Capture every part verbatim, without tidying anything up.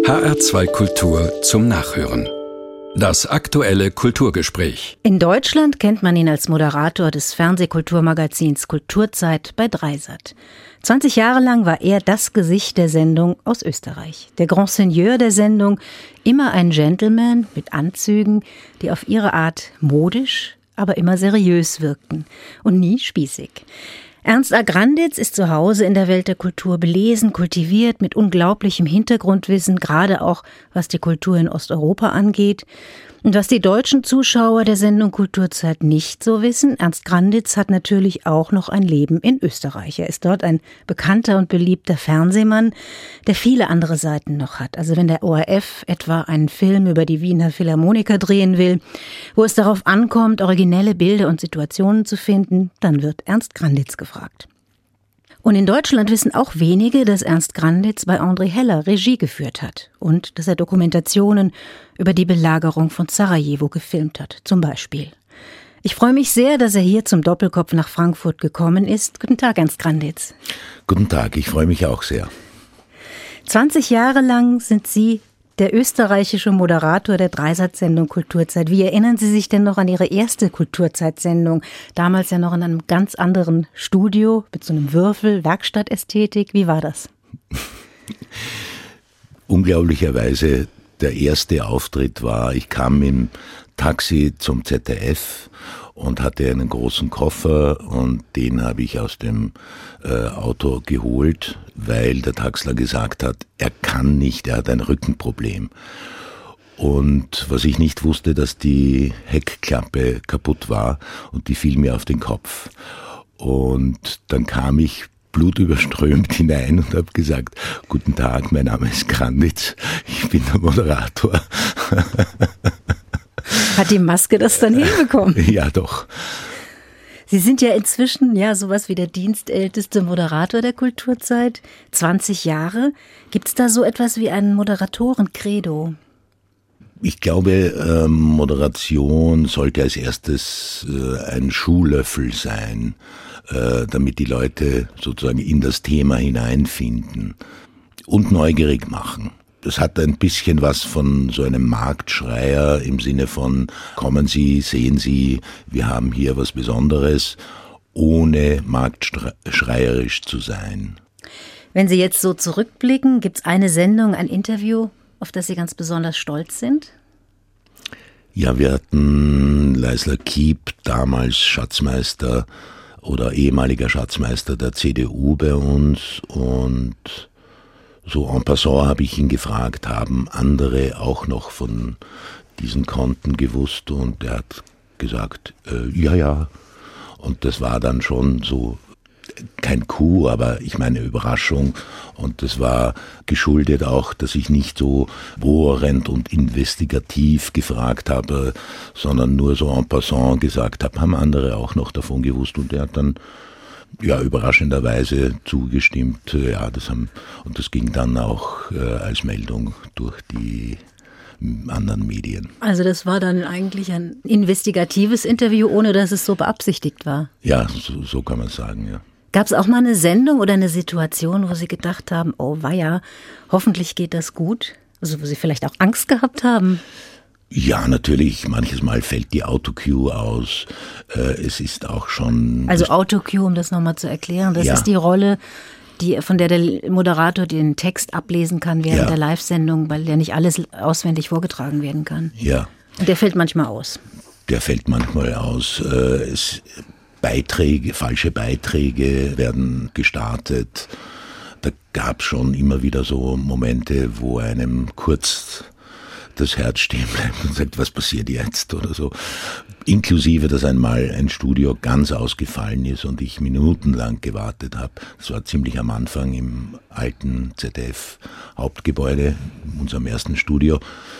H R zwei Kultur zum Nachhören. Das aktuelle Kulturgespräch. In Deutschland kennt man ihn als Moderator des Fernsehkulturmagazins Kulturzeit bei Dreisat. zwanzig Jahre lang war er das Gesicht der Sendung aus Österreich. Der Grand Seigneur der Sendung, immer ein Gentleman mit Anzügen, die auf ihre Art modisch, aber immer seriös wirkten und nie spießig. Ernst Agranditz ist zu Hause in der Welt der Kultur belesen, kultiviert, mit unglaublichem Hintergrundwissen, gerade auch was die Kultur in Osteuropa angeht. Und was die deutschen Zuschauer der Sendung Kulturzeit nicht so wissen, Ernst Granditz hat natürlich auch noch ein Leben in Österreich. Er ist dort ein bekannter und beliebter Fernsehmann, der viele andere Seiten noch hat. Also wenn der O R F etwa einen Film über die Wiener Philharmoniker drehen will, wo es darauf ankommt, originelle Bilder und Situationen zu finden, dann wird Ernst Granditz gefragt. Und in Deutschland wissen auch wenige, dass Ernst Granditz bei André Heller Regie geführt hat und dass er Dokumentationen über die Belagerung von Sarajevo gefilmt hat, zum Beispiel. Ich freue mich sehr, dass er hier zum Doppelkopf nach Frankfurt gekommen ist. Guten Tag, Ernst Granditz. Guten Tag, ich freue mich auch sehr. zwanzig Jahre lang sind Sie der österreichische Moderator der Dreisat-Sendung Kulturzeit. Wie erinnern Sie sich denn noch an Ihre erste Kulturzeit-Sendung? Damals ja noch in einem ganz anderen Studio mit so einem Würfel, Werkstattästhetik. Wie war das? Unglaublicherweise der erste Auftritt war, ich kam im Taxi zum Z D F und hatte einen großen Koffer und den habe ich aus dem äh, Auto geholt, weil der Taxler gesagt hat, er kann nicht, er hat ein Rückenproblem. Und was ich nicht wusste, dass die Heckklappe kaputt war und die fiel mir auf den Kopf. Und dann kam ich blutüberströmt hinein und habe gesagt, guten Tag, mein Name ist Granditz, ich bin der Moderator. Hat die Maske das dann hinbekommen? Ja, doch. Sie sind ja inzwischen ja sowas wie der dienstälteste Moderator der Kulturzeit. zwanzig Jahre. Gibt es da so etwas wie ein Moderatoren-Credo? Ich glaube, äh, Moderation sollte als erstes äh, ein Schuhlöffel sein, äh, damit die Leute sozusagen in das Thema hineinfinden und neugierig machen. Das hat ein bisschen was von so einem Marktschreier im Sinne von, kommen Sie, sehen Sie, wir haben hier was Besonderes, ohne marktschreierisch zu sein. Wenn Sie jetzt so zurückblicken, gibt es eine Sendung, ein Interview, auf das Sie ganz besonders stolz sind? Ja, wir hatten Leisler Kiep, damals Schatzmeister oder ehemaliger Schatzmeister der C D U bei uns, und so en passant habe ich ihn gefragt, haben andere auch noch von diesen Konten gewusst, und er hat gesagt, äh, ja, ja. Und das war dann schon so kein Coup, aber ich meine Überraschung, und das war geschuldet auch, dass ich nicht so bohrend und investigativ gefragt habe, sondern nur so en passant gesagt habe, haben andere auch noch davon gewusst, und er hat dann ja überraschenderweise zugestimmt, ja, das haben, und das ging dann auch äh, als Meldung durch die anderen Medien. Also das war dann eigentlich ein investigatives Interview, ohne dass es so beabsichtigt war? Ja, so, so kann man sagen, ja. Gab es auch mal eine Sendung oder eine Situation, wo Sie gedacht haben, oh weia, hoffentlich geht das gut? Also wo Sie vielleicht auch Angst gehabt haben? Ja, natürlich. Manches Mal fällt die Autocue aus. Äh, es ist auch schon... Also Autocue, um das nochmal zu erklären, das ja. ist die Rolle, die, von der der Moderator den Text ablesen kann während ja. der Live-Sendung, weil der nicht alles auswendig vorgetragen werden kann. Ja. Und der fällt manchmal aus. Der fällt manchmal aus. Äh, es, Beiträge, falsche Beiträge werden gestartet. Da gab es schon immer wieder so Momente, wo einem kurz das Herz stehen bleibt und sagt, was passiert jetzt oder so. Inklusive, dass einmal ein Studio ganz ausgefallen ist und ich minutenlang gewartet habe. Das war ziemlich am Anfang im alten Z D F-Hauptgebäude, unserem ersten Studio,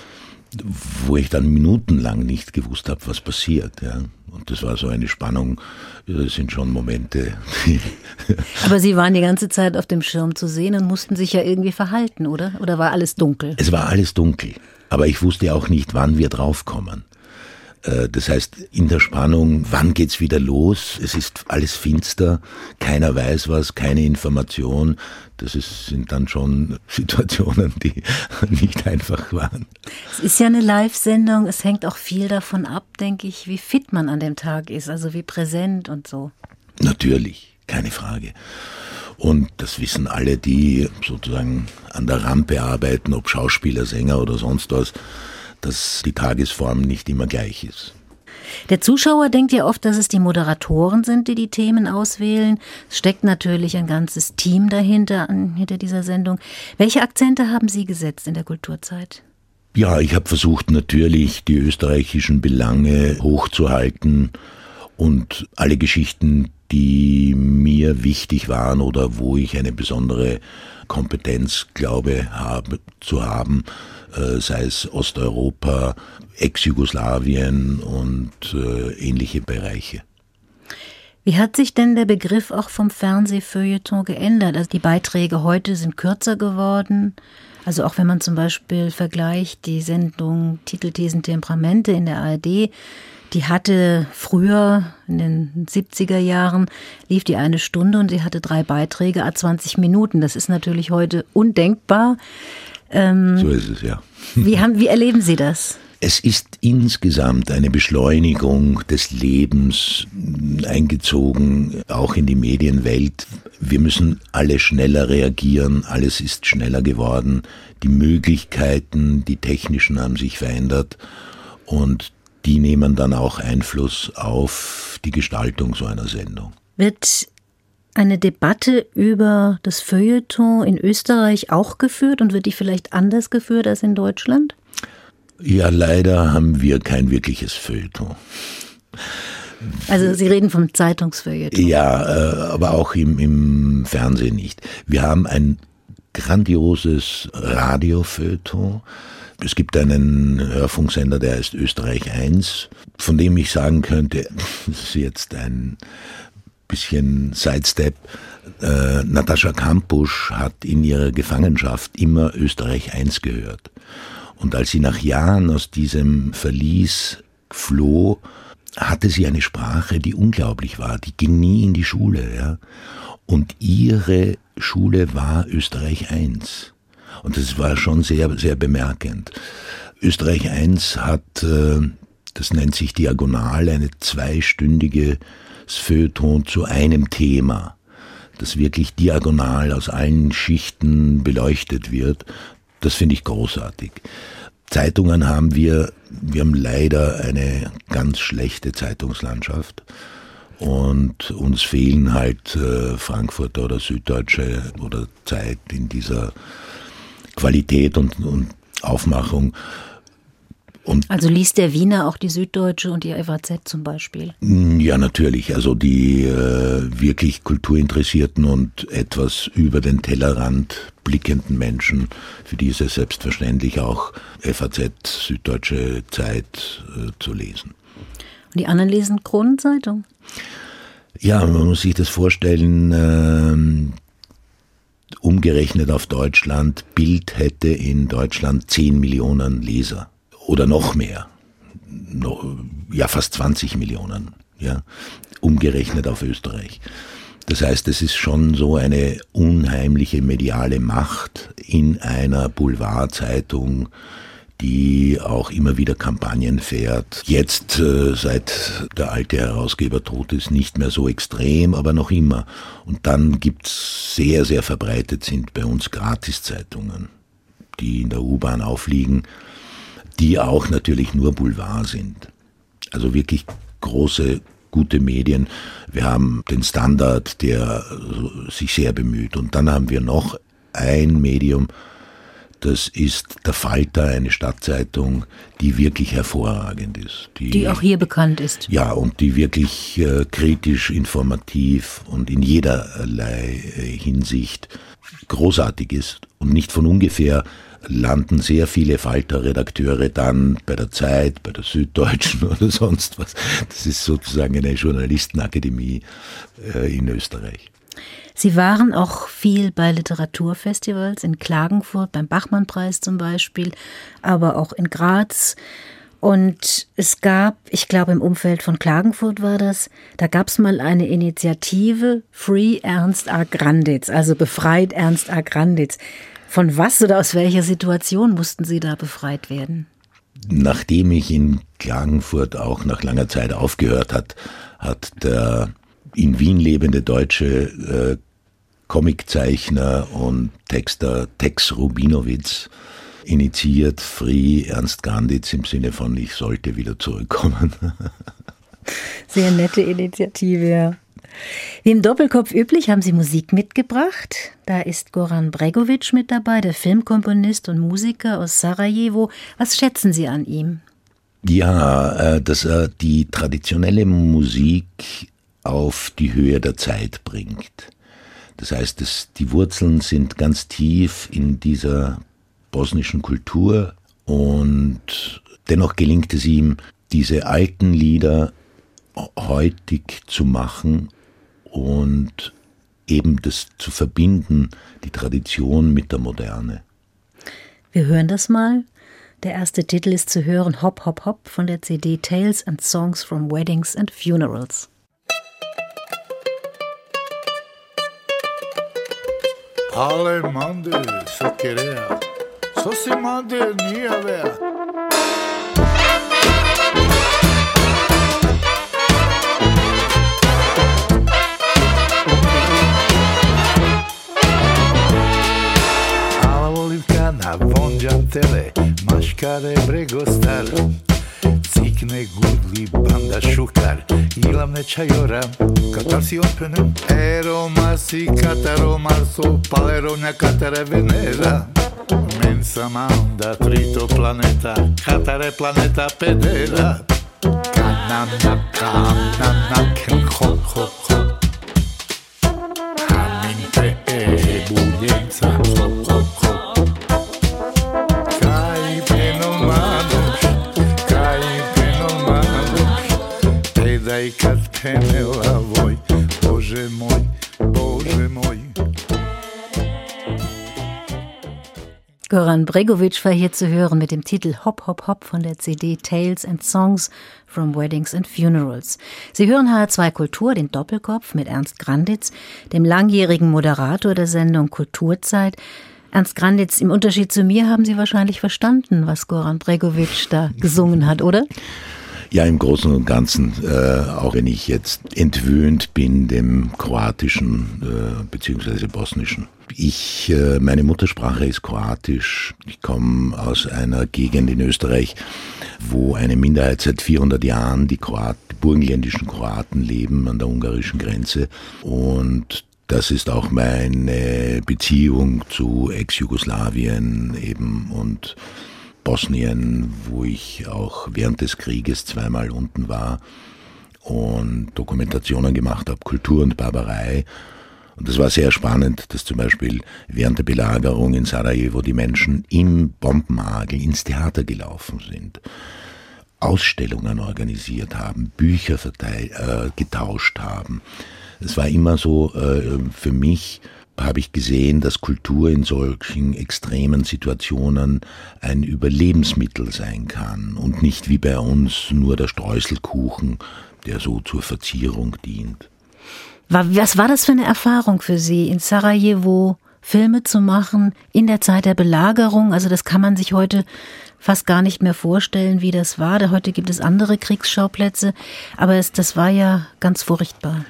wo ich dann minutenlang nicht gewusst habe, was passiert. Ja. Und das war so eine Spannung, das sind schon Momente. Aber Sie waren die ganze Zeit auf dem Schirm zu sehen und mussten sich ja irgendwie verhalten, oder? Oder war alles dunkel? Es war alles dunkel, aber ich wusste auch nicht, wann wir draufkommen. Das heißt, in der Spannung, wann geht's wieder los? Es ist alles finster, keiner weiß was, keine Information. Das ist, sind dann schon Situationen, die nicht einfach waren. Es ist ja eine Live-Sendung, es hängt auch viel davon ab, denke ich, wie fit man an dem Tag ist, also wie präsent und so. Natürlich, keine Frage. Und das wissen alle, die sozusagen an der Rampe arbeiten, ob Schauspieler, Sänger oder sonst was, dass die Tagesform nicht immer gleich ist. Der Zuschauer denkt ja oft, dass es die Moderatoren sind, die die Themen auswählen. Es steckt natürlich ein ganzes Team dahinter, hinter dieser Sendung. Welche Akzente haben Sie gesetzt in der Kulturzeit? Ja, ich habe versucht, natürlich die österreichischen Belange hochzuhalten und alle Geschichten, die mir wichtig waren oder wo ich eine besondere Kompetenz glaube habe, zu haben, äh, sei es Osteuropa, Ex-Jugoslawien und äh, ähnliche Bereiche. Wie hat sich denn der Begriff auch vom Fernsehfeuilleton geändert? Also die Beiträge heute sind kürzer geworden. Also auch wenn man zum Beispiel vergleicht die Sendung Titel, Thesen, Temperamente in der A R D, die hatte früher, in den siebziger Jahren, lief die eine Stunde und sie hatte drei Beiträge, à zwanzig Minuten. Das ist natürlich heute undenkbar. Ähm, so ist es, ja. Wie, haben, wie erleben Sie das? Es ist insgesamt eine Beschleunigung des Lebens eingezogen, auch in die Medienwelt. Wir müssen alle schneller reagieren, alles ist schneller geworden. Die Möglichkeiten, die technischen haben sich verändert und die nehmen dann auch Einfluss auf die Gestaltung so einer Sendung. Wird eine Debatte über das Feuilleton in Österreich auch geführt und wird die vielleicht anders geführt als in Deutschland? Ja, leider haben wir kein wirkliches Feuilleton. Also Sie reden vom Zeitungsfeuilleton. Ja, äh, aber auch im, im Fernsehen nicht. Wir haben ein grandioses Radiofeuilleton. Es gibt einen Hörfunksender, der heißt Österreich eins, von dem ich sagen könnte, das ist jetzt ein bisschen Sidestep, äh, Natascha Kampusch hat in ihrer Gefangenschaft immer Österreich eins gehört. Und als sie nach Jahren aus diesem Verlies floh, hatte sie eine Sprache, die unglaublich war. Die ging nie in die Schule, ja. Und ihre Schule war Österreich eins. Und das war schon sehr, sehr bemerkend. Österreich eins hat, das nennt sich Diagonal, eine zweistündige Feuilleton zu einem Thema, das wirklich diagonal aus allen Schichten beleuchtet wird. Das finde ich großartig. Zeitungen haben wir, wir haben leider eine ganz schlechte Zeitungslandschaft. Und uns fehlen halt äh, Frankfurter oder Süddeutsche oder Zeit in dieser Qualität und, und Aufmachung. Und also liest der Wiener auch die Süddeutsche und die F A Z zum Beispiel? Ja, natürlich. Also die äh, wirklich kulturinteressierten und etwas über den Tellerrand blickenden Menschen, für die ist es selbstverständlich auch F A Z, Süddeutsche Zeit äh, zu lesen. Und die anderen lesen Kronenzeitung? Ja, man muss sich das vorstellen, äh, umgerechnet auf Deutschland, Bild hätte in Deutschland zehn Millionen Leser oder noch mehr, ja fast zwanzig Millionen, ja, umgerechnet auf Österreich. Das heißt, es ist schon so eine unheimliche mediale Macht in einer Boulevardzeitung, die auch immer wieder Kampagnen fährt. Jetzt, äh, seit der alte Herausgeber tot ist, nicht mehr so extrem, aber noch immer. Und dann gibt's sehr, sehr verbreitet sind bei uns Gratiszeitungen, die in der U-Bahn aufliegen, die auch natürlich nur Boulevard sind. Also wirklich große, gute Medien. Wir haben den Standard, der sich sehr bemüht. Und dann haben wir noch ein Medium, das ist der Falter, eine Stadtzeitung, die wirklich hervorragend ist. Die, die auch hier bekannt ist. Ja, und die wirklich äh, kritisch, informativ und in jederlei äh, Hinsicht großartig ist. Und nicht von ungefähr landen sehr viele Falter-Redakteure dann bei der Zeit, bei der Süddeutschen oder sonst was. Das ist sozusagen eine Journalistenakademie äh, in Österreich. Sie waren auch viel bei Literaturfestivals in Klagenfurt, beim Bachmann-Preis zum Beispiel, aber auch in Graz. Und es gab, ich glaube im Umfeld von Klagenfurt war das, da gab es mal eine Initiative Free Ernst A. Granditz, also befreit Ernst A. Granditz. Von was oder aus welcher Situation mussten Sie da befreit werden? Nachdem ich in Klagenfurt auch nach langer Zeit aufgehört hat, hat der in Wien lebende deutsche äh, Comiczeichner und Texter Tex Rubinowitz initiiert Free Ernst Granditz im Sinne von ich sollte wieder zurückkommen. Sehr nette Initiative, ja. Wie im Doppelkopf üblich haben Sie Musik mitgebracht. Da ist Goran Bregović mit dabei, der Filmkomponist und Musiker aus Sarajevo. Was schätzen Sie an ihm? Ja, dass er die traditionelle Musik auf die Höhe der Zeit bringt. Das heißt, dass die Wurzeln sind ganz tief in dieser bosnischen Kultur und dennoch gelingt es ihm, diese alten Lieder heutig zu machen und eben das zu verbinden, die Tradition mit der Moderne. Wir hören das mal. Der erste Titel ist zu hören, Hop, Hop, Hop von der C D Tales and Songs from Weddings and Funerals. Ale mande se querea, so si mande ni avea. Ala volivka na vonđantele, maškare bregostar, cikne gudli banda šukar, ilavne čajora, katar si otpenem, eroma si kataro marso, paleronja katare venera, mensa manda trito planeta, katare planeta pedera, kanana kanana ken hop hop hop, hamin te e buljenca hop hop hop, kaj penomanuš, kaj penomanuš, pedaj kad penela voj, Bože moj, Bože moj. Goran Bregović war hier zu hören mit dem Titel Hop, Hop, Hop von der C D Tales and Songs from Weddings and Funerals. Sie hören H R zwei Kultur, den Doppelkopf mit Ernst Granditz, dem langjährigen Moderator der Sendung Kulturzeit. Ernst Granditz, im Unterschied zu mir haben Sie wahrscheinlich verstanden, was Goran Bregović da gesungen hat, oder? Ja, im Großen und Ganzen, äh, auch wenn ich jetzt entwöhnt bin dem Kroatischen äh, bzw. Bosnischen. Ich, äh, meine Muttersprache ist Kroatisch. Ich komme aus einer Gegend in Österreich, wo eine Minderheit seit vierhundert Jahren, die, Kroat, die burgenländischen Kroaten leben an der ungarischen Grenze. Und das ist auch meine Beziehung zu Ex-Jugoslawien eben und Bosnien, wo ich auch während des Krieges zweimal unten war und Dokumentationen gemacht habe, Kultur und Barbarei. Und das war sehr spannend, dass zum Beispiel während der Belagerung in Sarajevo die Menschen im Bombenhagel ins Theater gelaufen sind, Ausstellungen organisiert haben, Bücher verteil, äh, getauscht haben. Es war immer so äh, für mich, habe ich gesehen, dass Kultur in solchen extremen Situationen ein Überlebensmittel sein kann und nicht wie bei uns nur der Streuselkuchen, der so zur Verzierung dient. Was war das für eine Erfahrung für Sie, in Sarajevo Filme zu machen, in der Zeit der Belagerung? Also das kann man sich heute fast gar nicht mehr vorstellen, wie das war. Heute gibt es andere Kriegsschauplätze, aber es, das war ja ganz furchtbar.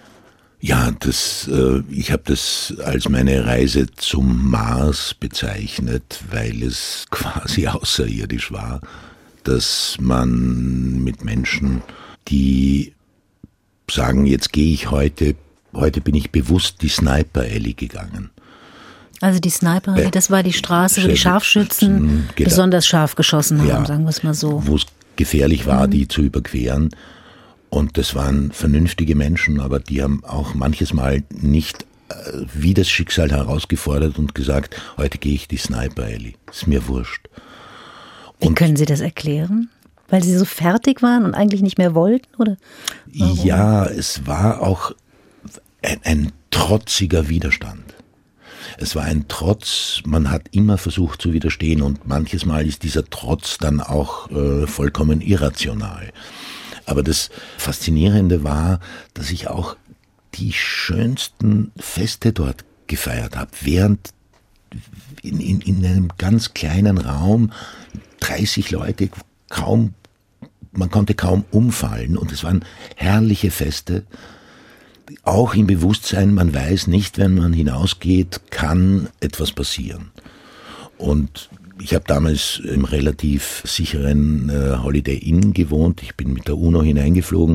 Ja, das, äh, ich habe das als meine Reise zum Mars bezeichnet, weil es quasi außerirdisch war, dass man mit Menschen, die sagen, jetzt gehe ich heute, heute bin ich bewusst die Sniper Alley gegangen. Also die Sniper Alley, das war die Straße, wo die Scharfschützen genau. besonders scharf geschossen haben, ja, sagen wir es mal so. Wo es gefährlich war, mhm. die zu überqueren. Und das waren vernünftige Menschen, aber die haben auch manches Mal nicht äh, wie das Schicksal herausgefordert und gesagt, heute gehe ich die Sniper Alley. Ist mir wurscht. Und wie können Sie das erklären? Weil Sie so fertig waren und eigentlich nicht mehr wollten, oder? Warum? Ja, es war auch ein, ein trotziger Widerstand. Es war ein Trotz, man hat immer versucht zu widerstehen und manches Mal ist dieser Trotz dann auch äh, vollkommen irrational. Aber das Faszinierende war, dass ich auch die schönsten Feste dort gefeiert habe, während in, in, in einem ganz kleinen Raum dreißig Leute, kaum, man konnte kaum umfallen und es waren herrliche Feste. Auch im Bewusstsein, man weiß nicht, wenn man hinausgeht, kann etwas passieren. Und ich habe damals im relativ sicheren äh, Holiday Inn gewohnt. Ich bin mit der UNO hineingeflogen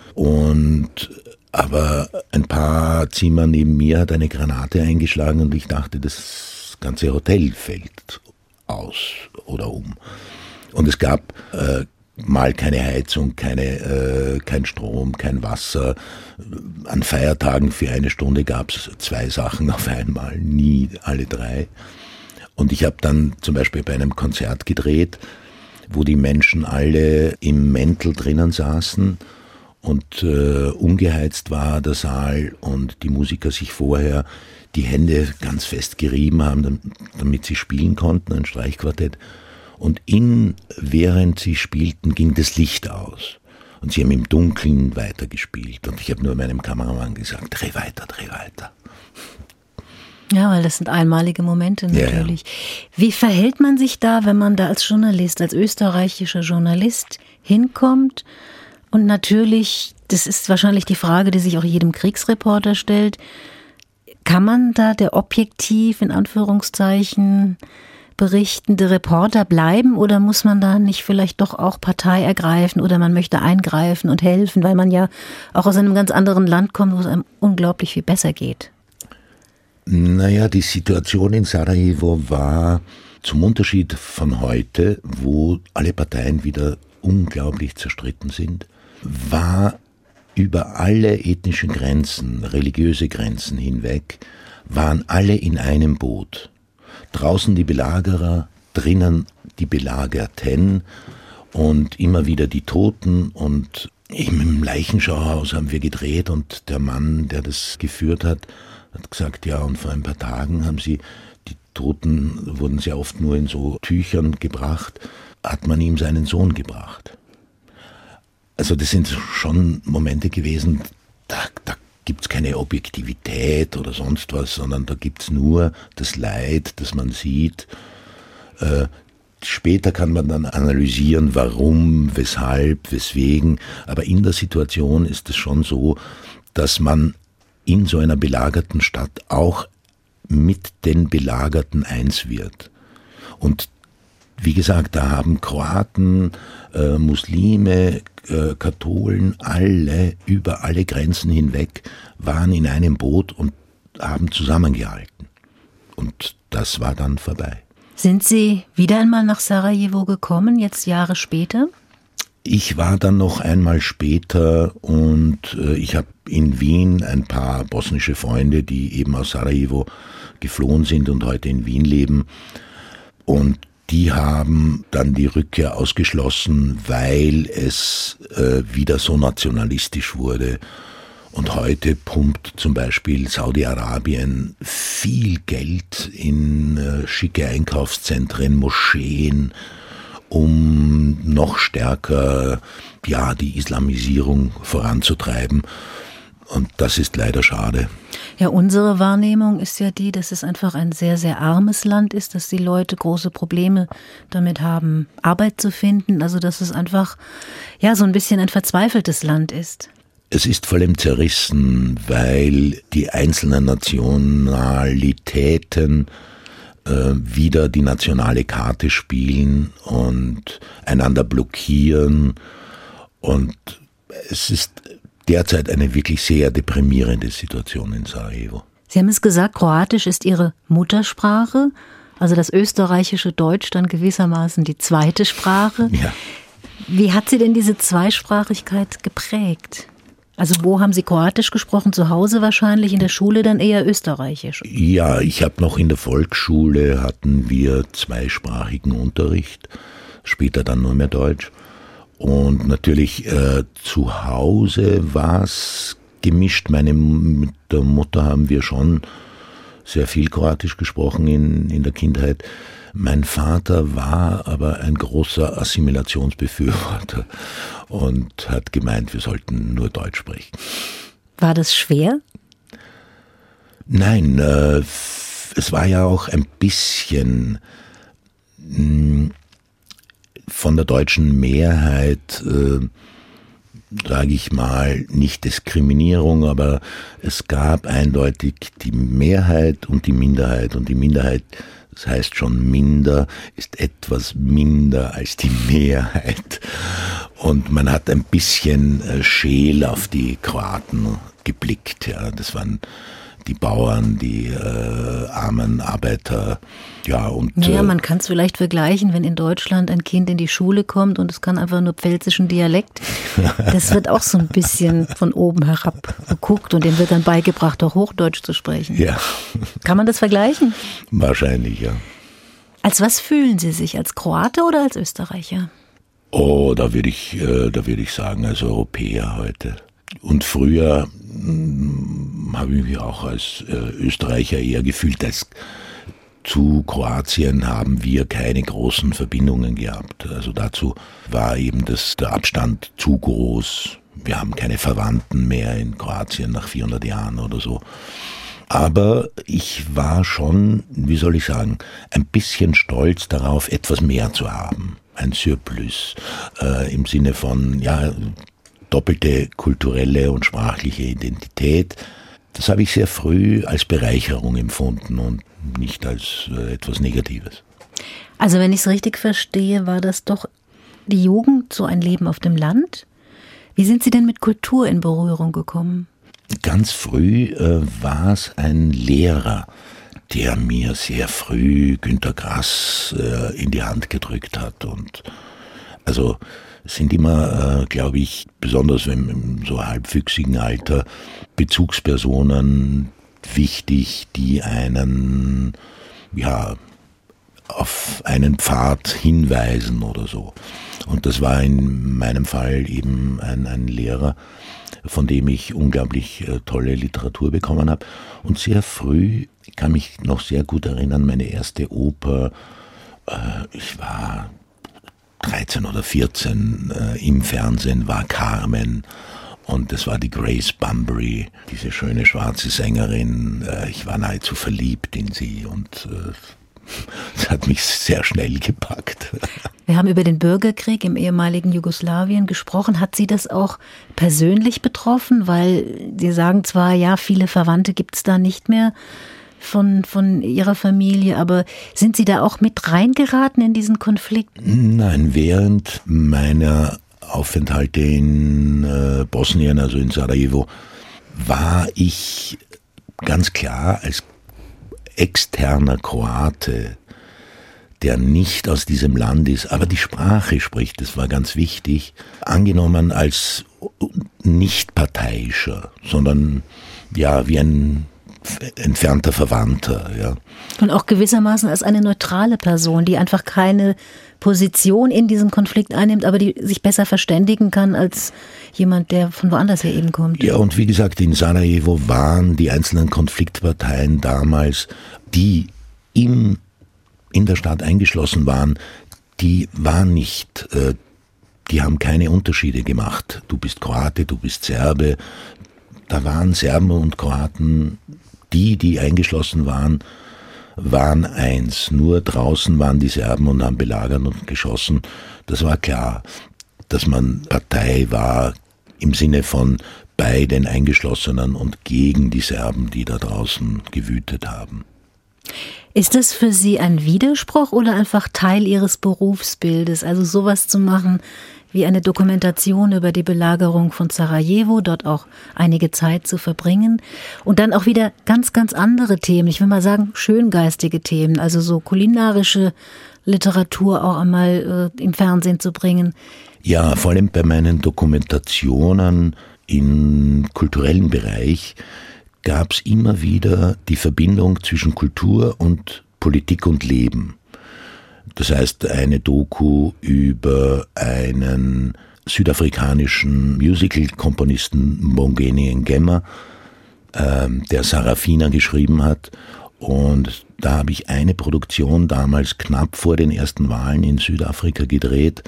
und aber ein paar Zimmer neben mir hat eine Granate eingeschlagen und ich dachte, das ganze Hotel fällt aus oder um. Und es gab äh, mal keine Heizung, keine, äh, kein Strom, kein Wasser. An Feiertagen für eine Stunde gab es zwei Sachen auf einmal, nie alle drei. Und ich habe dann zum Beispiel bei einem Konzert gedreht, wo die Menschen alle im Mäntel drinnen saßen und äh, ungeheizt war der Saal und die Musiker sich vorher die Hände ganz fest gerieben haben, damit sie spielen konnten, ein Streichquartett. Und in, während sie spielten, ging das Licht aus. Und sie haben im Dunkeln weitergespielt. Und ich habe nur meinem Kameramann gesagt, dreh weiter, dreh weiter. Ja, weil das sind einmalige Momente natürlich. Ja, ja. Wie verhält man sich da, wenn man da als Journalist, als österreichischer Journalist hinkommt? Und natürlich, das ist wahrscheinlich die Frage, die sich auch jedem Kriegsreporter stellt, kann man da der objektiv, in Anführungszeichen, berichtende Reporter bleiben oder muss man da nicht vielleicht doch auch Partei ergreifen oder man möchte eingreifen und helfen, weil man ja auch aus einem ganz anderen Land kommt, wo es einem unglaublich viel besser geht? Naja, die Situation in Sarajevo war zum Unterschied von heute, wo alle Parteien wieder unglaublich zerstritten sind, war über alle ethnischen Grenzen, religiöse Grenzen hinweg, waren alle in einem Boot. Draußen die Belagerer, drinnen die Belagerten und immer wieder die Toten. Und im Leichenschauhaus haben wir gedreht und der Mann, der das geführt hat, hat gesagt, ja, und vor ein paar Tagen haben sie, die Toten wurden sehr oft nur in so Tüchern gebracht, hat man ihm seinen Sohn gebracht. Also das sind schon Momente gewesen, da, da gibt es keine Objektivität oder sonst was, sondern da gibt es nur das Leid, das man sieht. Äh, später kann man dann analysieren, warum, weshalb, weswegen, aber in der Situation ist es schon so, dass man in so einer belagerten Stadt auch mit den Belagerten eins wird. Und wie gesagt, da haben Kroaten, äh, Muslime, äh, Katholen, alle, über alle Grenzen hinweg, waren in einem Boot und haben zusammengehalten. Und das war dann vorbei. Sind Sie wieder einmal nach Sarajevo gekommen, jetzt Jahre später? Ich war dann noch einmal später und äh, ich habe in Wien ein paar bosnische Freunde, die eben aus Sarajevo geflohen sind und heute in Wien leben. Und die haben dann die Rückkehr ausgeschlossen, weil es äh, wieder so nationalistisch wurde. Und heute pumpt zum Beispiel Saudi-Arabien viel Geld in äh, schicke Einkaufszentren, Moscheen, um noch stärker ja, die Islamisierung voranzutreiben. Und das ist leider schade. Ja, unsere Wahrnehmung ist ja die, dass es einfach ein sehr, sehr armes Land ist, dass die Leute große Probleme damit haben, Arbeit zu finden. Also dass es einfach ja so ein bisschen ein verzweifeltes Land ist. Es ist vor allem zerrissen, weil die einzelnen Nationalitäten äh, wieder die nationale Karte spielen und einander blockieren. Und es ist derzeit eine wirklich sehr deprimierende Situation in Sarajevo. Sie haben es gesagt, Kroatisch ist Ihre Muttersprache, also das österreichische Deutsch dann gewissermaßen die zweite Sprache. Ja. Wie hat Sie denn diese Zweisprachigkeit geprägt? Also wo haben Sie Kroatisch gesprochen? Zu Hause wahrscheinlich, in der Schule dann eher Österreichisch? Ja, ich habe noch in der Volksschule hatten wir zweisprachigen Unterricht, später dann nur mehr Deutsch. Und natürlich äh, zu Hause war es gemischt. Meine, mit der Mutter haben wir schon sehr viel Kroatisch gesprochen in, in der Kindheit. Mein Vater war aber ein großer Assimilationsbefürworter und hat gemeint, wir sollten nur Deutsch sprechen. War das schwer? Nein, äh, es war ja auch ein bisschen mh, von der deutschen Mehrheit, äh, sage ich mal, nicht Diskriminierung, aber es gab eindeutig die Mehrheit und die Minderheit. Und die Minderheit, das heißt schon minder, ist etwas minder als die Mehrheit. Und man hat ein bisschen äh, scheel auf die Kroaten geblickt. Ja, das waren die Bauern, die äh, armen Arbeiter, ja und... Naja, äh, man kann es vielleicht vergleichen, wenn in Deutschland ein Kind in die Schule kommt und es kann einfach nur pfälzischen Dialekt. Das wird auch so ein bisschen von oben herab geguckt und dem wird dann beigebracht, auch Hochdeutsch zu sprechen. Ja. Kann man das vergleichen? Wahrscheinlich, ja. Als was fühlen Sie sich, als Kroate oder als Österreicher? Oh, da würde ich, äh, da würde ich sagen, als Europäer heute. Und früher habe ich mich auch als äh, Österreicher eher gefühlt, als zu Kroatien haben wir keine großen Verbindungen gehabt. Also dazu war eben das, der Abstand zu groß. Wir haben keine Verwandten mehr in Kroatien nach vierhundert Jahren oder so. Aber ich war schon, wie soll ich sagen, ein bisschen stolz darauf, etwas mehr zu haben. Ein Surplus äh, im Sinne von, ja, doppelte kulturelle und sprachliche Identität. Das habe ich sehr früh als Bereicherung empfunden und nicht als äh, etwas Negatives. Also wenn ich es richtig verstehe, war das doch die Jugend, so ein Leben auf dem Land? Wie sind Sie denn mit Kultur in Berührung gekommen? Ganz früh äh, war es ein Lehrer, der mir sehr früh Günter Grass äh, in die Hand gedrückt hat. Und also es sind immer, äh, glaube ich, besonders wenn im so halbwüchsigen Alter, Bezugspersonen wichtig, die einen, ja, auf einen Pfad hinweisen oder so. Und das war in meinem Fall eben ein, ein Lehrer, von dem ich unglaublich äh, tolle Literatur bekommen habe. Und sehr früh, ich kann mich noch sehr gut erinnern, meine erste Oper, äh, ich war dreizehn oder vierzehn, äh, im Fernsehen war Carmen. Und das war die Grace Bunbury, diese schöne schwarze Sängerin. Äh, ich war nahezu verliebt in sie und äh, das hat mich sehr schnell gepackt. Wir haben über den Bürgerkrieg im ehemaligen Jugoslawien gesprochen. Hat Sie das auch persönlich betroffen? Weil Sie sagen zwar, ja, viele Verwandte gibt es da nicht mehr von, von Ihrer Familie, aber sind Sie da auch mit reingeraten in diesen Konflikt? Nein, während meiner Aufenthalte in äh, Bosnien, also in Sarajevo, war ich ganz klar als externer Kroate, der nicht aus diesem Land ist, aber die Sprache spricht, das war ganz wichtig, angenommen als nicht parteiischer, sondern ja wie ein entfernter Verwandter. Ja. Und auch gewissermaßen als eine neutrale Person, die einfach keine Position in diesem Konflikt einnimmt, aber die sich besser verständigen kann als jemand, der von woanders her eben kommt. Ja, und wie gesagt, in Sarajevo waren die einzelnen Konfliktparteien damals, die im, in der Stadt eingeschlossen waren, die waren nicht, äh, die haben keine Unterschiede gemacht. Du bist Kroate, du bist Serbe. Da waren Serben und Kroaten, die, die eingeschlossen waren, waren eins. Nur draußen waren die Serben und haben belagert und geschossen. Das war klar, dass man Partei war im Sinne von bei den Eingeschlossenen und gegen die Serben, die da draußen gewütet haben. Ist das für Sie ein Widerspruch oder einfach Teil Ihres Berufsbildes? Also sowas zu machen wie eine Dokumentation über die Belagerung von Sarajevo, dort auch einige Zeit zu verbringen und dann auch wieder ganz, ganz andere Themen, ich will mal sagen schöngeistige Themen, also so kulinarische Literatur auch einmal äh, im Fernsehen zu bringen. Ja, vor allem bei meinen Dokumentationen im kulturellen Bereich gab es immer wieder die Verbindung zwischen Kultur und Politik und Leben. Das heißt, eine Doku über einen südafrikanischen Musical-Komponisten Mbongeni Ngema, äh, der Sarafina geschrieben hat Und da habe ich eine Produktion damals knapp vor den ersten Wahlen in Südafrika gedreht.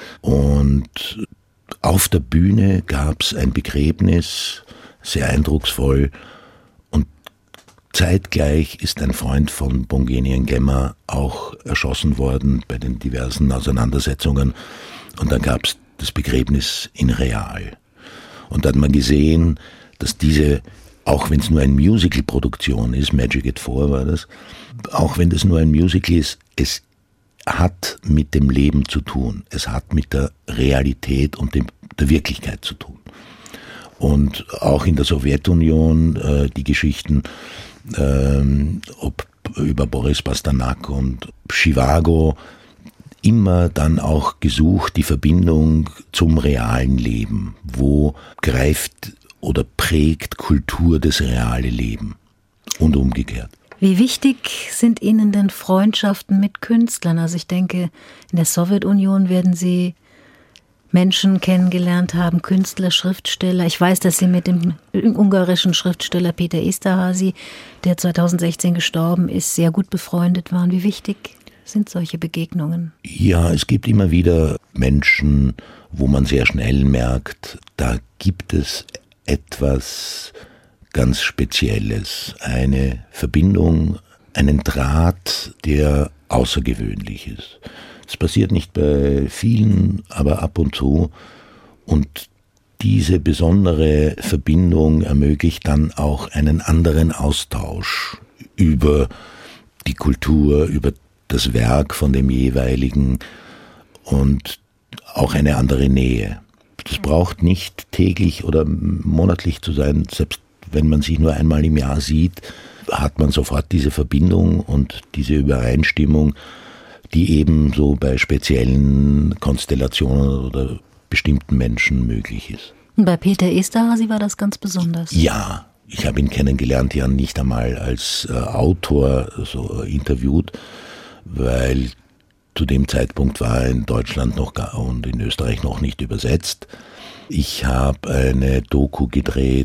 Und auf der Bühne gab es ein Begräbnis, sehr eindrucksvoll. Und zeitgleich ist ein Freund von Bongeni Ngema auch erschossen worden bei den diversen Auseinandersetzungen. Und dann gab es das Begräbnis in Real. Und da hat man gesehen, dass diese, auch wenn es nur eine Musical-Produktion ist, Magic at Four war das, auch wenn das nur ein Musical ist, es hat mit dem Leben zu tun. Es hat mit der Realität und dem, der Wirklichkeit zu tun. Und auch in der Sowjetunion äh, die Geschichten ähm, ob über Boris Pasternak und Chivago, immer dann auch gesucht, die Verbindung zum realen Leben. Wo greift oder prägt Kultur das reale Leben und umgekehrt. Wie wichtig sind Ihnen denn Freundschaften mit Künstlern? Also ich denke, in der Sowjetunion werden Sie Menschen kennengelernt haben, Künstler, Schriftsteller. Ich weiß, dass Sie mit dem ungarischen Schriftsteller Peter Esterházy, der zweitausendsechzehn gestorben ist, sehr gut befreundet waren. Wie wichtig sind solche Begegnungen? Ja, es gibt immer wieder Menschen, wo man sehr schnell merkt, da gibt es etwas ganz Spezielles, eine Verbindung, einen Draht, der außergewöhnlich ist. Es passiert nicht bei vielen, aber ab und zu. Und diese besondere Verbindung ermöglicht dann auch einen anderen Austausch über die Kultur, über das Werk von dem jeweiligen und auch eine andere Nähe. Das braucht nicht täglich oder monatlich zu sein. Selbst wenn man sich nur einmal im Jahr sieht, hat man sofort diese Verbindung und diese Übereinstimmung, die eben so bei speziellen Konstellationen oder bestimmten Menschen möglich ist. Und bei Peter Esterházy war das ganz besonders? Ja, ich habe ihn kennengelernt, ja nicht einmal als äh, Autor so interviewt, weil zu dem Zeitpunkt war er in Deutschland noch gar und in Österreich noch nicht übersetzt. Ich habe eine Doku gedreht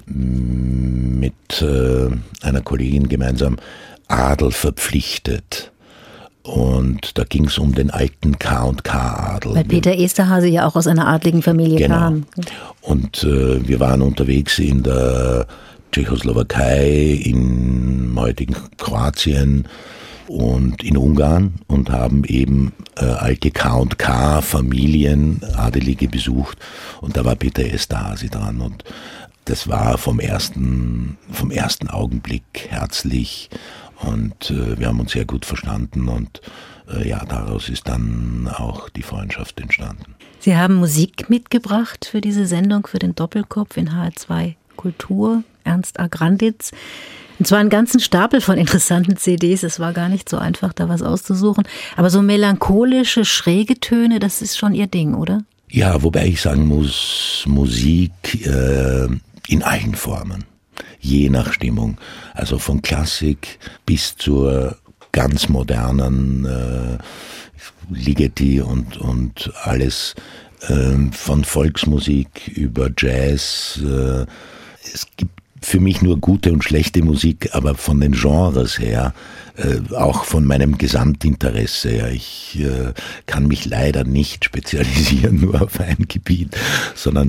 mit äh, einer Kollegin gemeinsam, Adel verpflichtet. Und da ging es um den alten K und K-Adel. Weil Peter Esterházy ja auch aus einer adligen Familie genau. kam. Und äh, wir waren unterwegs in der Tschechoslowakei, im heutigen Kroatien und in Ungarn und haben eben äh, alte K und K-Familien, Adelige besucht. Und da war Peter Esterházy dran. Und das war vom ersten, vom ersten Augenblick herzlich. Und äh, wir haben uns sehr gut verstanden und äh, ja, daraus ist dann auch die Freundschaft entstanden. Sie haben Musik mitgebracht für diese Sendung, für den Doppelkopf in H R zwei Kultur, Ernst A. Granditz. Und zwar einen ganzen Stapel von interessanten C Ds. Es war gar nicht so einfach, da was auszusuchen. Aber so melancholische, schräge Töne, das ist schon Ihr Ding, oder? Ja, wobei ich sagen muss, Musik äh, in allen Formen. Je nach Stimmung. Also von Klassik bis zur ganz modernen äh, Ligeti und, und alles. Äh, von Volksmusik über Jazz. Äh, es gibt für mich nur gute und schlechte Musik, aber von den Genres her, äh, auch von meinem Gesamtinteresse. Ja, ich äh, kann mich leider nicht spezialisieren nur auf ein Gebiet, sondern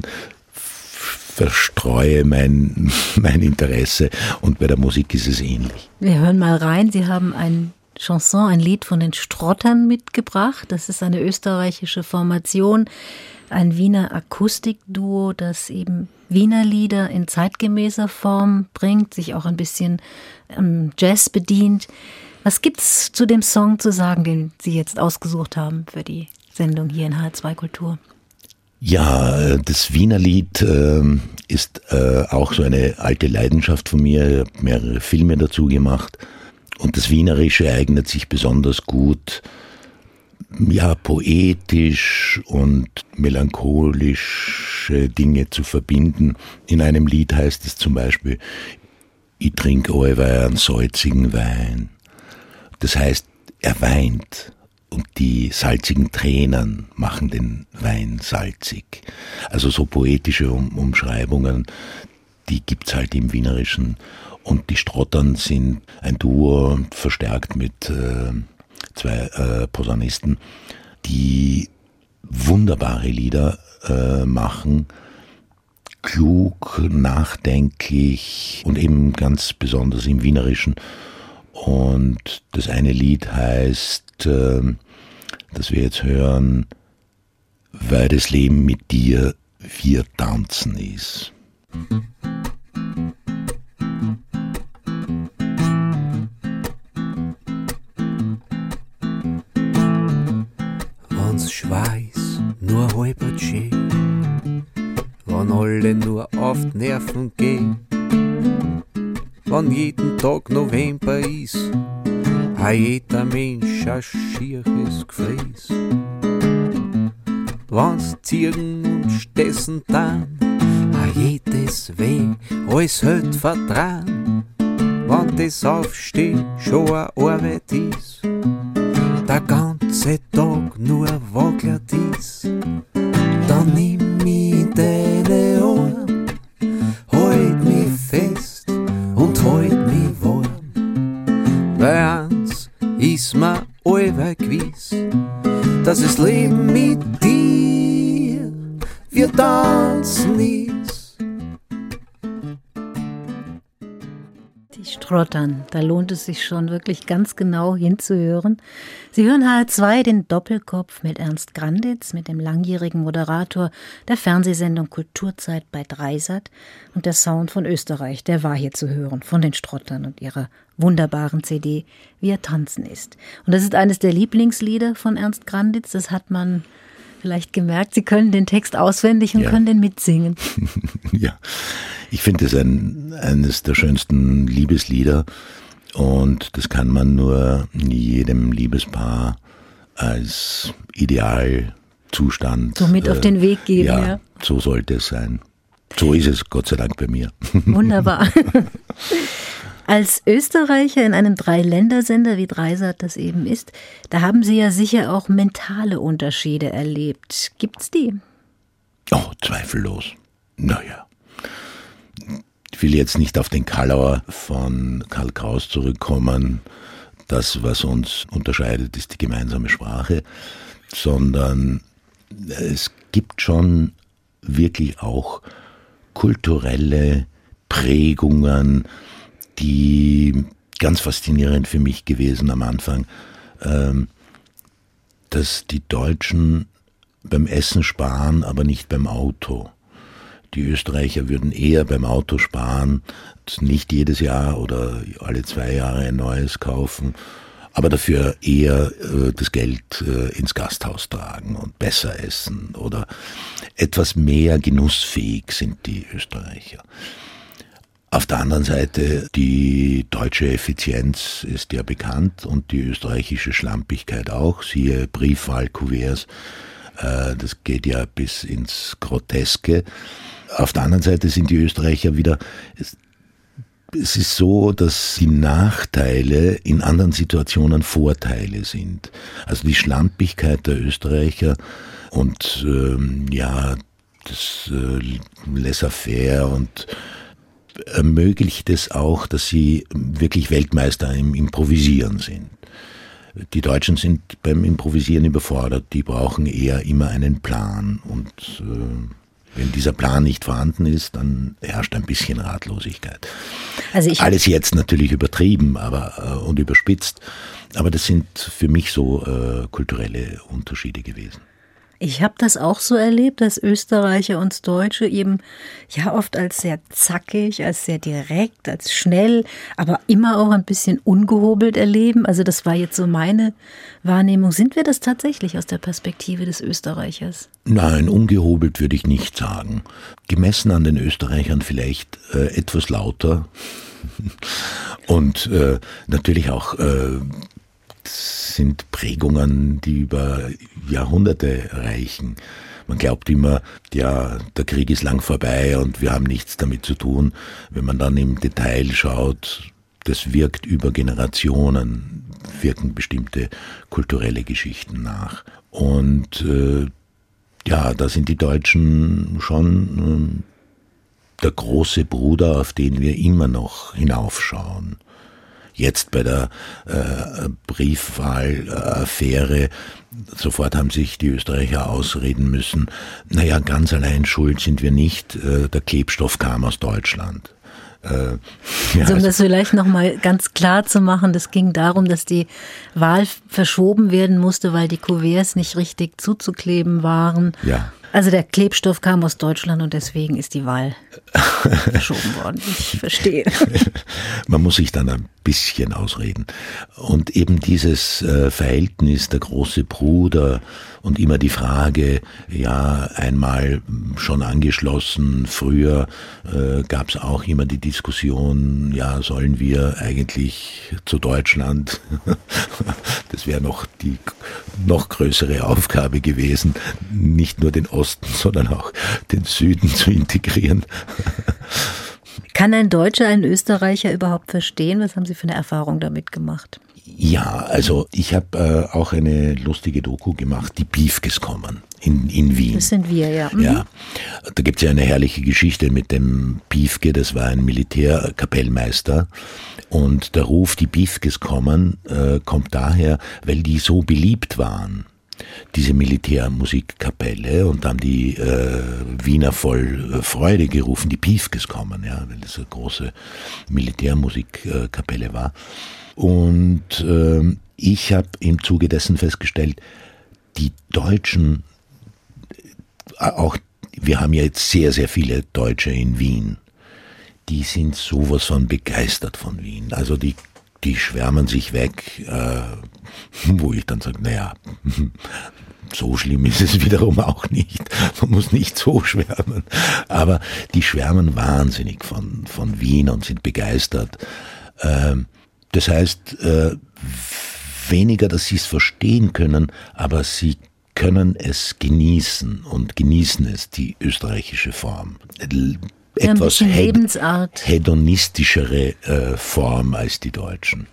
verstreue mein, mein Interesse und bei der Musik ist es ähnlich. Wir hören mal rein. Sie haben ein Chanson, ein Lied von den Strottern mitgebracht. Das ist eine österreichische Formation, ein Wiener Akustikduo, das eben Wiener Lieder in zeitgemäßer Form bringt, sich auch ein bisschen ähm, Jazz bedient. Was gibt's zu dem Song zu sagen, den Sie jetzt ausgesucht haben für die Sendung hier in H R zwei Kultur? Ja, das Wiener Lied äh, ist äh, auch so eine alte Leidenschaft von mir. Ich habe mehrere Filme dazu gemacht. Und das Wienerische eignet sich besonders gut, ja, poetisch und melancholische Dinge zu verbinden. In einem Lied heißt es zum Beispiel, ich trinke allweil einen salzigen Wein. Das heißt, er weint. Und die salzigen Tränen machen den Wein salzig. Also so poetische um- Umschreibungen, die gibt's halt im Wienerischen. Und die Strottern sind ein Duo, verstärkt mit äh, zwei äh, Posaunisten, die wunderbare Lieder äh, machen, klug, nachdenklich und eben ganz besonders im Wienerischen. Und das eine Lied heißt, äh, das wir jetzt hören, weil das Leben mit dir wir tanzen ist. Wenn's Schweiß nur halber schön, wenn alle nur auf die Nerven gehen, wenn jeden Tag November ist, hat jeder Mensch ein schieres Gefräß. Wenn's Ziegen und Stessen tan, hat jedes weh, alles hält vertrauen. Wenn das Aufstehen schon eine Arbeit ist, der ganze Tag nur wackelt ist, dann nimm mich in deine Arme, halt mich fest und halt mich warm. Weil eins ist mir allweil gewiss, dass das Leben mit dir wir tanzen ist. Die Strottern, da lohnt es sich schon wirklich ganz genau hinzuhören. Sie hören H R zwei, den Doppelkopf mit Ernst Granditz, mit dem langjährigen Moderator der Fernsehsendung Kulturzeit bei Dreisat. Und der Sound von Österreich, der war hier zu hören, von den Strottern und ihrer wunderbaren C D Wir tanzen ist. Und das ist eines der Lieblingslieder von Ernst Granditz, das hat man vielleicht gemerkt. Sie können den Text auswendig und ja. können den mitsingen. Ja, ich finde es ein, eines der schönsten Liebeslieder und das kann man nur jedem Liebespaar als Idealzustand so mit äh, auf den Weg geben. Ja, ja, so sollte es sein. So ist es Gott sei Dank bei mir. Wunderbar. Als Österreicher in einem Dreiländersender wie Dreisat das eben ist, da haben Sie ja sicher auch mentale Unterschiede erlebt. Gibt's die? Oh, zweifellos. Naja. Ich will jetzt nicht auf den Kalauer von Karl Kraus zurückkommen. Das, was uns unterscheidet, ist die gemeinsame Sprache. Sondern es gibt schon wirklich auch kulturelle Prägungen, die ganz faszinierend für mich gewesen am Anfang, ähm, dass die Deutschen beim Essen sparen, aber nicht beim Auto. Die Österreicher würden eher beim Auto sparen, nicht jedes Jahr oder alle zwei Jahre ein neues kaufen, aber dafür eher äh, das Geld äh, ins Gasthaus tragen und besser essen oder etwas mehr genussfähig sind die Österreicher. Auf der anderen Seite, die deutsche Effizienz ist ja bekannt und die österreichische Schlampigkeit auch, siehe Briefwahlkuverts, äh, das geht ja bis ins Groteske. Auf der anderen Seite sind die Österreicher wieder, es, es ist so, dass die Nachteile in anderen Situationen Vorteile sind. Also die Schlampigkeit der Österreicher und ähm, ja, das äh, Laissez-faire und ermöglicht es auch, dass sie wirklich Weltmeister im Improvisieren sind. Die Deutschen sind beim Improvisieren überfordert, die brauchen eher immer einen Plan und äh, wenn dieser Plan nicht vorhanden ist, dann herrscht ein bisschen Ratlosigkeit. Also ich Alles jetzt natürlich übertrieben aber, äh, und überspitzt, aber das sind für mich so äh, kulturelle Unterschiede gewesen. Ich habe das auch so erlebt, dass Österreicher uns Deutsche eben ja oft als sehr zackig, als sehr direkt, als schnell, aber immer auch ein bisschen ungehobelt erleben. Also das war jetzt so meine Wahrnehmung. Sind wir das tatsächlich aus der Perspektive des Österreichers? Nein, ungehobelt würde ich nicht sagen. Gemessen an den Österreichern vielleicht äh, etwas lauter und äh, natürlich auch äh, sind Prägungen, die über Jahrhunderte reichen. Man glaubt immer, ja, der Krieg ist lang vorbei und wir haben nichts damit zu tun. Wenn man dann im Detail schaut, das wirkt über Generationen, wirken bestimmte kulturelle Geschichten nach. Und äh, ja, da sind die Deutschen schon der große Bruder, auf den wir immer noch hinaufschauen. Jetzt bei der äh, Briefwahl-Affäre, sofort haben sich die Österreicher ausreden müssen, naja, ganz allein schuld sind wir nicht, äh, der Klebstoff kam aus Deutschland. Äh, ja, also um das vielleicht nochmal ganz klar zu machen, das ging darum, dass die Wahl verschoben werden musste, weil die Kuverts nicht richtig zuzukleben waren. Ja. Also der Klebstoff kam aus Deutschland und deswegen ist die Wahl verschoben worden. Ich verstehe. Man muss sich dann ein bisschen ausreden. Und eben dieses äh, Verhältnis, der große Bruder und immer die Frage, ja, einmal schon angeschlossen, früher äh, gab es auch immer die Diskussion, ja, sollen wir eigentlich zu Deutschland, das wäre noch die noch größere Aufgabe gewesen, nicht nur den Osten, sondern auch den Süden zu integrieren. Kann ein Deutscher einen Österreicher überhaupt verstehen? Was haben Sie für eine Erfahrung damit gemacht? Ja, also ich habe äh, auch eine lustige Doku gemacht, die Piefkes kommen in, in Wien. Das sind wir, ja. Mhm. Ja, da gibt es ja eine herrliche Geschichte mit dem Piefke, das war ein Militärkapellmeister. Und der Ruf, die Piefkes kommen, äh, kommt daher, weil die so beliebt waren, diese Militärmusikkapelle, und da haben die äh, Wiener voll Freude gerufen, die Piefkes kommen, ja, weil das eine große Militärmusikkapelle war. Und äh, ich habe im Zuge dessen festgestellt, die Deutschen, auch wir haben ja jetzt sehr, sehr viele Deutsche in Wien, die sind sowas von begeistert von Wien. Also die, die schwärmen sich weg, äh, wo ich dann sage, naja, so schlimm ist es wiederum auch nicht. Man muss nicht so schwärmen. Aber die schwärmen wahnsinnig von, von Wien und sind begeistert. Ähm, Das heißt, äh, weniger, dass sie es verstehen können, aber sie können es genießen und genießen es, die österreichische Form. Etwas ja, hed- Lebensart. hedonistischere äh, Form als die Deutschen.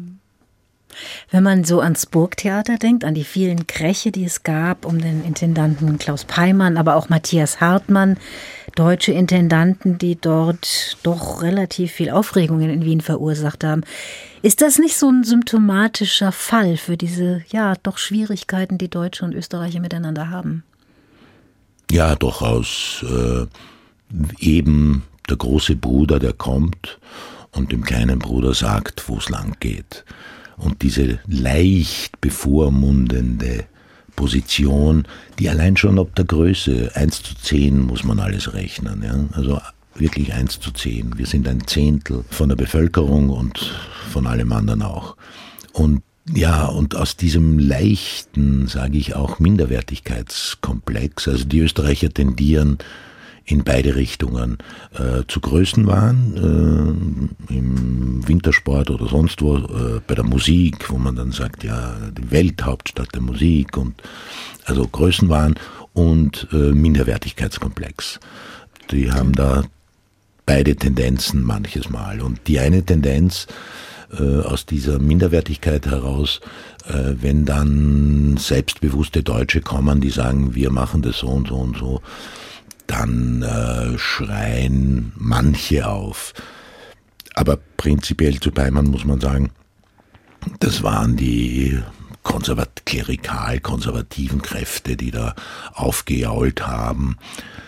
Wenn man so ans Burgtheater denkt, an die vielen Kräche, die es gab, um den Intendanten Klaus Peimann, aber auch Matthias Hartmann, deutsche Intendanten, die dort doch relativ viel Aufregungen in Wien verursacht haben. Ist das nicht so ein symptomatischer Fall für diese, ja, doch Schwierigkeiten, die Deutsche und Österreicher miteinander haben? Ja, durchaus. Äh, eben der große Bruder, der kommt und dem kleinen Bruder sagt, wo es lang geht. Und diese leicht bevormundende Position, die allein schon ob der Größe, eins zu zehn muss man alles rechnen. Ja? Also wirklich eins zu zehn. Wir sind ein Zehntel von der Bevölkerung und von allem anderen auch. Und ja, und aus diesem leichten, sage ich auch, Minderwertigkeitskomplex, also die Österreicher tendieren in beide Richtungen äh, zu Größenwahn, äh, im Wintersport oder sonst wo, äh, bei der Musik, wo man dann sagt, ja, die Welthauptstadt der Musik, und also Größenwahn und äh, Minderwertigkeitskomplex. Die haben da beide Tendenzen manches Mal. Und die eine Tendenz äh, aus dieser Minderwertigkeit heraus, äh, wenn dann selbstbewusste Deutsche kommen, die sagen, wir machen das so und so und so, dann äh, schreien manche auf. Aber prinzipiell zu Peimann muss man sagen, das waren die konservat- klerikal-konservativen Kräfte, die da aufgejault haben.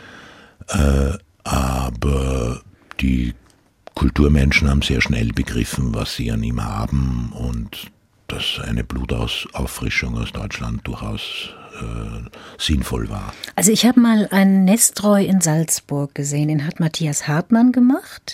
Äh, aber die Kulturmenschen haben sehr schnell begriffen, was sie an ihm haben, und dass eine Blutauffrischung aus Deutschland durchaus äh, sinnvoll war. Also ich habe mal einen Nestroy in Salzburg gesehen, den hat Matthias Hartmann gemacht,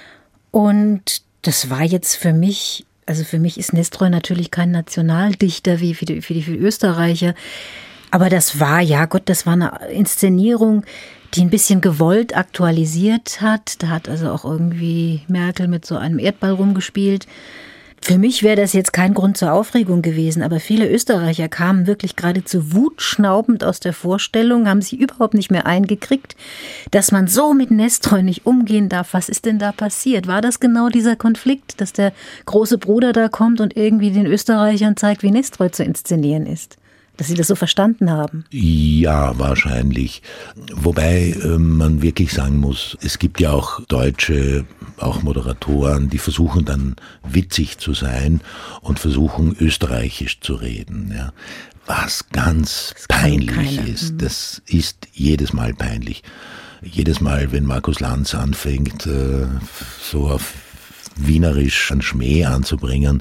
und das war jetzt für mich, also für mich ist Nestroy natürlich kein Nationaldichter wie für die, für die, für die Österreicher, aber das war, ja Gott, das war eine Inszenierung, die ein bisschen gewollt aktualisiert hat. Da hat also auch irgendwie Merkel mit so einem Erdball rumgespielt. Für mich wäre das jetzt kein Grund zur Aufregung gewesen, aber viele Österreicher kamen wirklich geradezu wutschnaubend aus der Vorstellung, haben sich überhaupt nicht mehr eingekriegt, dass man so mit Nestroy nicht umgehen darf. Was ist denn da passiert? War das genau dieser Konflikt, dass der große Bruder da kommt und irgendwie den Österreichern zeigt, wie Nestroy zu inszenieren ist? dass Sie das so verstanden haben? Ja, wahrscheinlich. Wobei äh, man wirklich sagen muss, es gibt ja auch Deutsche, auch Moderatoren, die versuchen dann witzig zu sein und versuchen österreichisch zu reden. Ja. Was ganz peinlich ist. Das ist jedes Mal peinlich. Jedes Mal, wenn Markus Lanz anfängt, äh, so auf Wienerisch einen Schmäh anzubringen,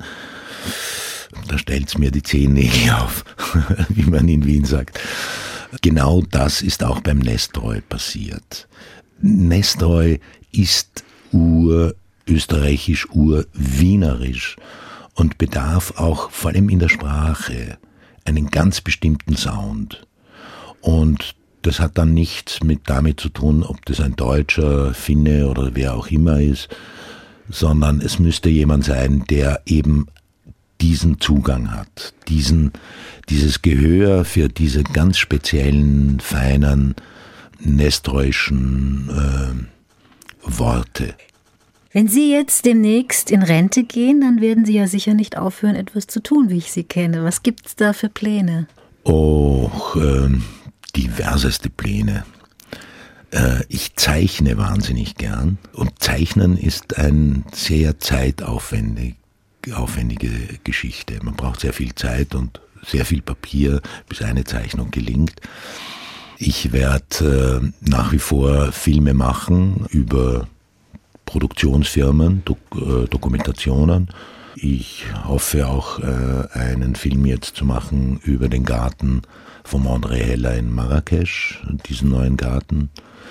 da stellt's mir die Zehennägel auf, wie man in Wien sagt. Genau das ist auch beim Nestroy passiert. Nestroy ist urösterreichisch, urwienerisch und bedarf auch vor allem in der Sprache einen ganz bestimmten Sound. Und das hat dann nichts mit damit zu tun, ob das ein Deutscher, Finne oder wer auch immer ist, sondern es müsste jemand sein, der eben diesen Zugang hat, diesen, dieses Gehör für diese ganz speziellen, feinen, nestroyschen äh, Worte. Wenn Sie jetzt demnächst in Rente gehen, dann werden Sie ja sicher nicht aufhören, etwas zu tun, wie ich Sie kenne. Was gibt's da für Pläne? Oh, äh, diverseste Pläne. Äh, ich zeichne wahnsinnig gern und Zeichnen ist ein sehr zeitaufwendig aufwendige Geschichte. Man braucht sehr viel Zeit und sehr viel Papier, bis eine Zeichnung gelingt. Ich werde äh, nach wie vor Filme machen über Produktionsfirmen, Dok äh, Dokumentationen. Ich hoffe auch, äh, einen Film jetzt zu machen über den Garten von André Heller in Marrakesch, diesen neuen Garten.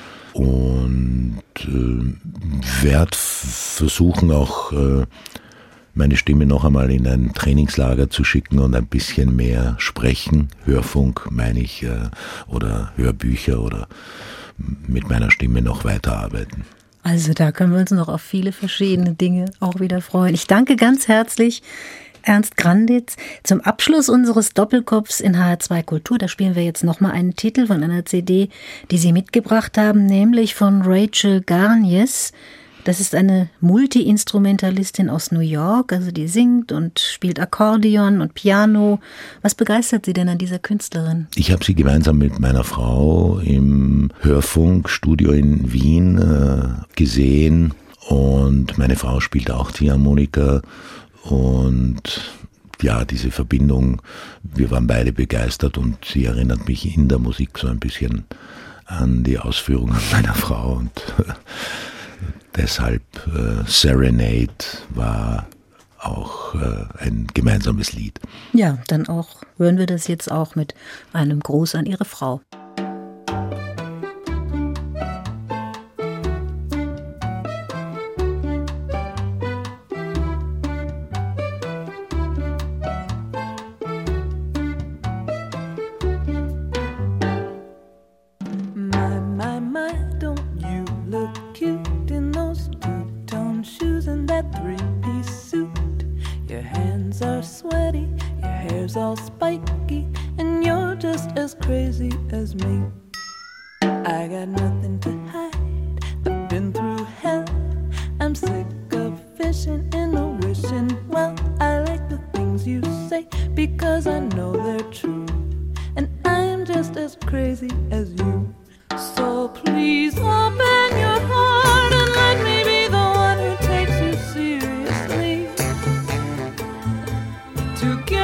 Und äh, werde versuchen auch äh, meine Stimme noch einmal in ein Trainingslager zu schicken und ein bisschen mehr sprechen, Hörfunk meine ich, oder Hörbücher oder mit meiner Stimme noch weiterarbeiten. Also da können wir uns noch auf viele verschiedene Dinge auch wieder freuen. Ich danke ganz herzlich Ernst Granditz. Zum Abschluss unseres Doppelkopfs in H R zwei Kultur, da spielen wir jetzt nochmal einen Titel von einer C D, die Sie mitgebracht haben, nämlich von Rachel Garnies. Das ist eine Multi-Instrumentalistin aus New York, also die singt und spielt Akkordeon und Piano. Was begeistert Sie denn an dieser Künstlerin? Ich habe sie gemeinsam mit meiner Frau im Hörfunkstudio in Wien äh, gesehen und meine Frau spielt auch Ziehharmonika und ja, diese Verbindung, wir waren beide begeistert und sie erinnert mich in der Musik so ein bisschen an die Ausführungen meiner Frau und deshalb äh, Serenade war auch äh, ein gemeinsames Lied. Ja, dann auch hören wir das jetzt auch mit einem Gruß an Ihre Frau. All spiky, and you're just as crazy as me. I got nothing to hide. I've been through hell. I'm sick of fishing in a wishing well. I like the things you say because I know they're true, and I'm just as crazy as you. So please open your heart and let me be the one who takes you seriously. Together